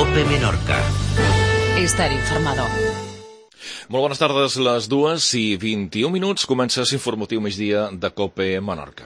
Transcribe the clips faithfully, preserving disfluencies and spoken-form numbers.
COPE Menorca. Estar informado. Molt bones tardes, les dues i vint-i-un minuts. Comença l'informatiu migdia de COPE Menorca.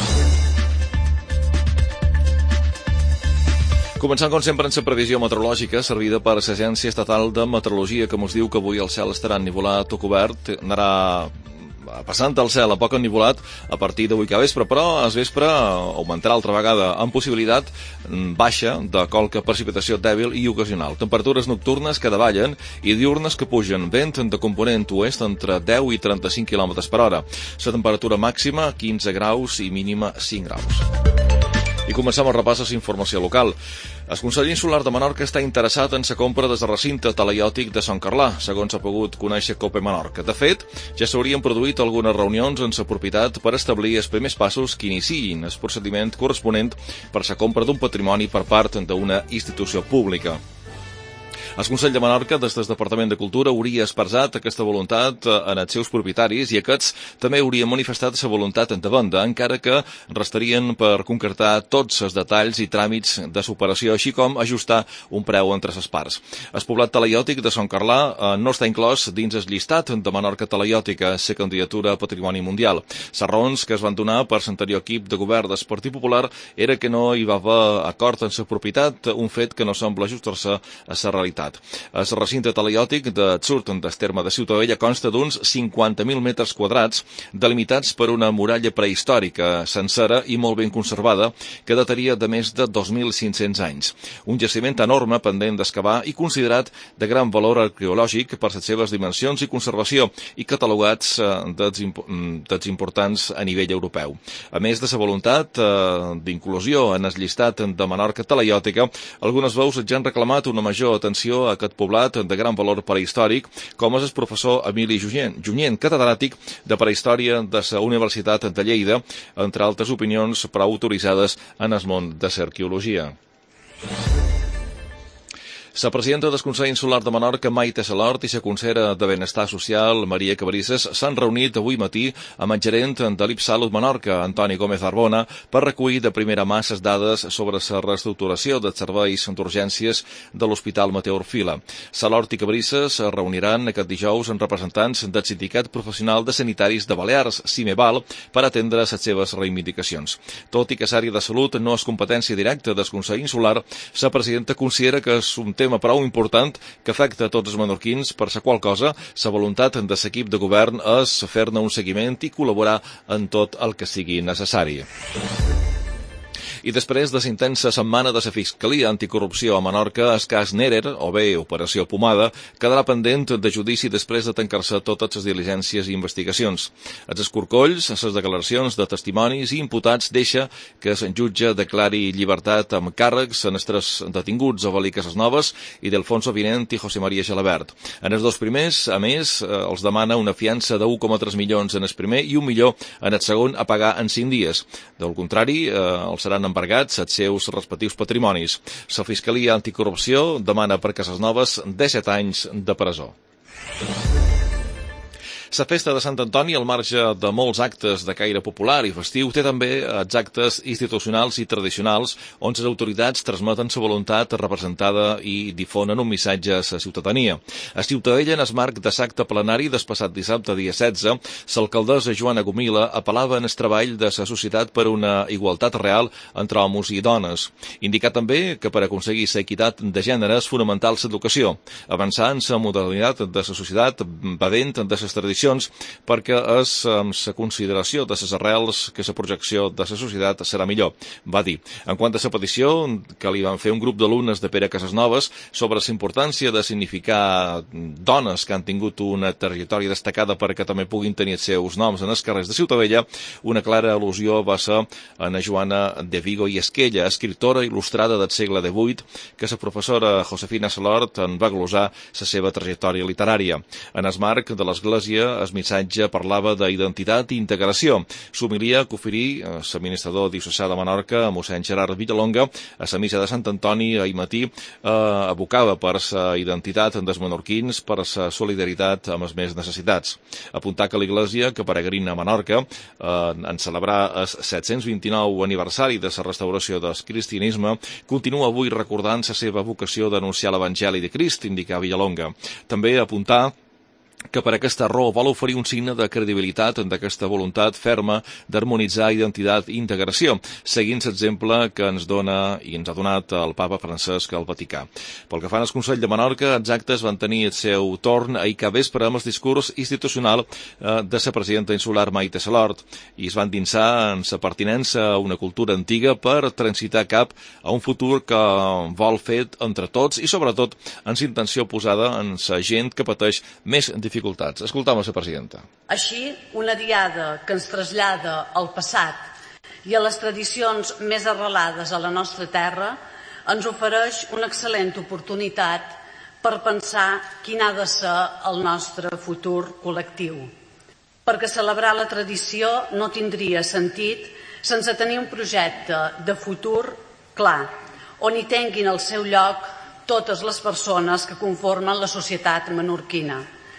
Començant, com sempre, en la previsió meteorològica servida per l'Agència Estatal de Meteorologia, que ens diu que avui el cel estarà ennivolat o cobert, anarà passant el cel a poc ennivolat a partir d'avui que vespre, però al vespre augmentarà altra vegada amb possibilitat baixa de qualque precipitació dèbil i ocasional. Temperatures nocturnes que davallen i diurnes que pugen, vent de component oest entre deu i trenta-cinc quilòmetres per hora. La temperatura màxima quinze graus i mínima cinc graus. I comencem el repàs a la informació local. El Consell Insular de Menorca està interessat en la compra del recinte talaiòtic de Sant Carlà, segons ha pogut conèixer COPE Menorca. De fet, ja s'haurien produït algunes reunions en la propietat per establir els primers passos que iniciïn el procediment corresponent per la compra d'un patrimoni per part d'una institució pública. El Consell de Menorca, des del Departament de Cultura, hauria expressat aquesta voluntat en els seus propietaris i aquests també haurien manifestat la voluntat de venda, encara que restarien per concretar tots els detalls i tràmits de superació, així com ajustar un preu entre les parts. El poblat talaiòtic de Sant Carlà eh, no està inclòs dins el llistat de Menorca talaiòtica, la candidatura a Patrimoni Mundial. Les raons que es van donar per l'anterior equip de govern del Partit Popular era que no hi va haver acord en la propietat, un fet que no sembla ajustar-se a la realitat. El recinte talaiòtic de Tsurt, del terme de Ciutadella, consta d'uns cinquanta mil metres quadrats delimitats per una muralla prehistòrica sencera i molt ben conservada que dataria de més de dos mil cinc-cents anys. Un jaciment enorme pendent d'excavar i considerat de gran valor arqueològic per les seves dimensions i conservació i catalogats eh, dels, imp dels importants a nivell europeu. A més de la voluntat eh, d'inclusió en el llistat de Menorca talaiòtica, algunes veus ja han reclamat una major atenció a aquest poblat de gran valor prehistòric, com és el professor Emili Junyent, catedràtic de Prehistòria de la Universitat de Lleida, entre altres opinions prou autoritzades en el món de l'arqueologia. La presidenta del Consell Insular de Menorca, Maite Salort, i la consellera de Benestar Social, Maria Cabrisses, s'han reunit avui matí amb el gerent de l'I P Salut Menorca, Antoni Gómez Arbona, per recollir de primera mà les dades sobre la reestructuració dels serveis d'urgències de l'Hospital Mateu Orfila. Salort i Cabrisses es reuniran aquest dijous amb representants del Sindicat Professional de Sanitaris de Balears, CIMEBAL, per atendre les seves reivindicacions. Tot i que l'àrea de salut no és competència directa del Consell Insular, la presidenta considera que és un tema prou important que afecta a tots els menorquins, per la qual cosa la voluntat de l'equip de govern és fer-ne un seguiment i col·laborar en tot el que sigui necessari. I després de la intensa setmana de la Fiscalia Anticorrupció a Menorca, el cas Nerer, o bé Operació Pomada, quedarà pendent de judici després de tancar-se totes les diligències i investigacions. Els escorcolls, les declaracions de testimonis i imputats deixa que el jutge declari llibertat amb càrrecs en els tres detinguts, Ovalí Casasnovas i Delfonso Vinent i José María Gelabert. En els dos primers, a més, els demana una fiança de un coma tres milions en el primer i un milió en el segon a pagar en cinc dies. Del contrari, els seran embargats els seus respectius patrimonis. La Fiscalia Anticorrupció demana per Casasnovas disset anys de presó. La festa de Sant Antoni, al marge de molts actes de caire popular i festiu, té també els actes institucionals i tradicionals on les autoritats transmeten la voluntat representada i difonen un missatge a la ciutadania. A Ciutadella, en el marc de l'acte plenari del passat dissabte, dia setze, l'alcaldessa Joana Gomila apel·lava en el treball de la societat per una igualtat real entre homes i dones. Indicar també que per aconseguir l'equitat de gènere és fonamental l'educació, avançar en la modernitat de la societat bevent de les tradicions perquè és amb la consideració de les arrels que la projecció de la societat serà millor, va dir. En quant a la petició que li van fer un grup d'alumnes de Pere Casasnovas sobre la importància de significar dones que han tingut una trajectòria destacada perquè també puguin tenir els seus noms en els carrers de Ciutadella, una clara al·lusió va ser en Joana de Vigo i Esquella, escriptora il·lustrada del segle divuit, que la professora Josefina Salort en va glosar la seva trajectòria literària. En el marc de l'Església l'Església el missatge parlava d'identitat i integració. S'homilia que oferí l'administrador diocesà de Menorca, mossèn Gerard Villalonga, a la missa de Sant Antoni ahir matí, eh, abocava per la identitat dels menorquins, per la solidaritat amb els més necessitats. Apuntar que l'Església, que peregrina a Menorca, eh, en celebrar el set-cents vint-i-nou aniversari de la restauració del cristianisme, continua avui recordant la seva vocació d'anunciar l'Evangeli de Crist, indica Villalonga. També apuntar que per aquesta raó vol oferir un signe de credibilitat d'aquesta voluntat ferma d'harmonitzar identitat i integració, seguint l'exemple que ens dona i ens ha donat el papa Francesc al Vaticà. Pel que fa al Consell de Menorca, els actes van tenir el seu torn ahir que vespre amb el discurs institucional de la presidenta insular Maite Salort i es van dinsar en la pertinença a una cultura antiga per transitar cap a un futur que vol fet entre tots i sobretot amb la intenció posada en la gent que pateix més dificultats. Escoltam a la presidenta. Així, una diada que ens trasllada al passat i a les tradicions més arrelades a la nostra terra ens ofereix una excel·lent oportunitat per pensar quin ha de ser el nostre futur col·lectiu. Perquè celebrar la tradició no tindria sentit sense tenir un projecte de futur clar, on hi tinguin el seu lloc totes les persones que conformen la societat menorquina.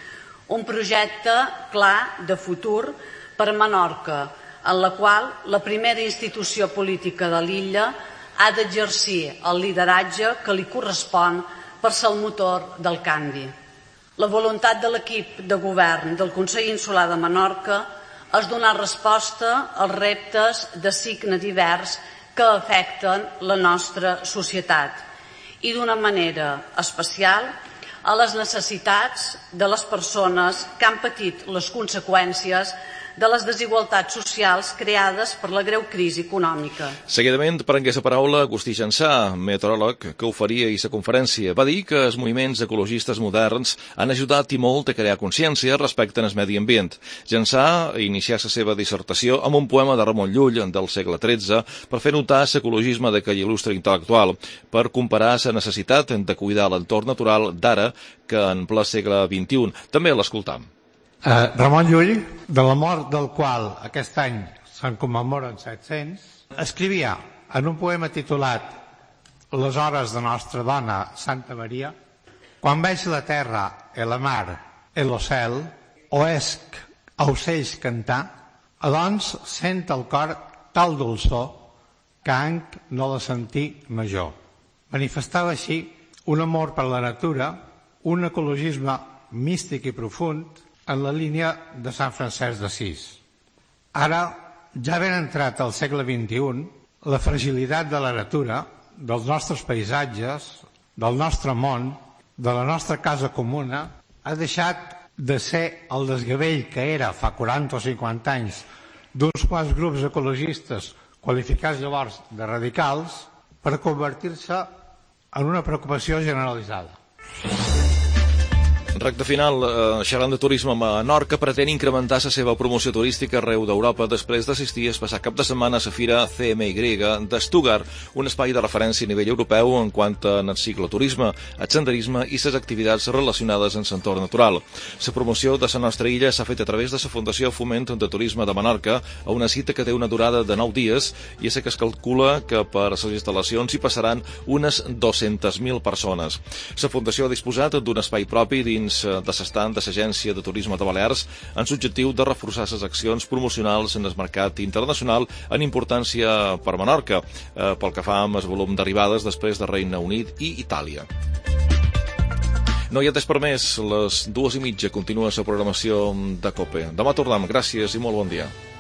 Un projecte clar de futur per a Menorca, en la qual la primera institució política de l'illa ha d'exercir el lideratge que li correspon per ser el motor del canvi. La voluntat de l'equip de govern del Consell Insular de Menorca és donar resposta als reptes de signe divers que afecten la nostra societat i d'una manera especial a les necessitats de les persones que han patit les conseqüències de les desigualtats socials creades per la greu crisi econòmica. Seguidament prengué la paraula Agustí Jansà, meteoròleg, que oferia i la conferència. Va dir que els moviments ecologistes moderns han ajudat i molt a crear consciència respecte al medi ambient. Jansà inicià la seva dissertació amb un poema de Ramon Llull del segle tretze per fer notar l'ecologisme d'aquell il·lustre intel·lectual, per comparar la necessitat de cuidar l'entorn natural d'ara que en ple segle vint-i-u. També l'escoltam. Uh, Ramon Llull, de la mort del qual aquest any se'n commemoren set-cents, escrivia en un poema titulat Les hores de nostra dona Santa Maria: quan veig la terra i la mar i el cel, o esc aucells cantar, doncs sent el cor tal dolçor que anc no la sentí major. Manifestava així un amor per la natura, un ecologisme místic i profund en la línia de Sant Francesc d'Assís. Ara, ja ben entrat al segle vint-i-u, la fragilitat de la natura, dels nostres paisatges, del nostre món, de la nostra casa comuna, ha deixat de ser el desgavell que era fa quaranta o cinquanta anys d'uns quants grups ecologistes qualificats llavors de radicals per convertir-se en una preocupació generalitzada. Recte final, eh, xerrant de turisme a Menorca, pretén incrementar la seva promoció turística arreu d'Europa després d'assistir el passat cap de setmana a la fira C M Y de Stuttgart, un espai de referència a nivell europeu en quant a el cicloturisme, el senderisme i les activitats relacionades amb l'entorn natural. La promoció de la nostra illa s'ha fet a través de la Fundació Foment de Turisme de Menorca a una cita que té una durada de nou dies i és que es calcula que per les instal·lacions hi passaran unes dues-centes mil persones. La Fundació ha disposat d'un espai propi dins de l'estand de l'Agència de Turisme de Balears amb l'objectiu de reforçar les accions promocionals en el mercat internacional en importància per Menorca, eh, pel que fa amb el volum d'arribades després de Regne Unit i Itàlia. No hi ha temps per més, les dues i mitja continua la programació de COPE. Demà tornem, gràcies i molt bon dia.